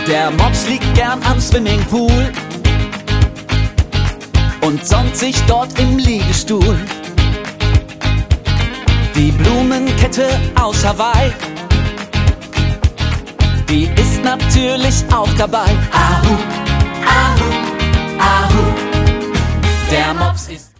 Der Mops liegt gern am Swimmingpool und sonnt sich dort im Liegestuhl. Die Blumenkette aus Hawaii, die ist natürlich auch dabei. Ahu, Ahu, Ahu, der Mops ist